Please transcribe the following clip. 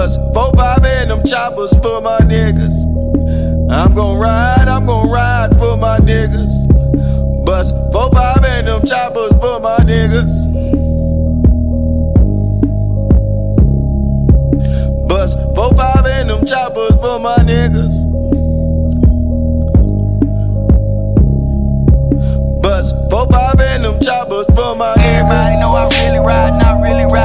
Bust 4-5 in them choppers for my niggas. I'm gon' ride for my niggas. Bust 4-5 in them choppers for my niggas. Bust 4-5 in them choppers for my niggas. Bust 4-5 in them choppers for my niggas. Everybody know I really ride, not really ride.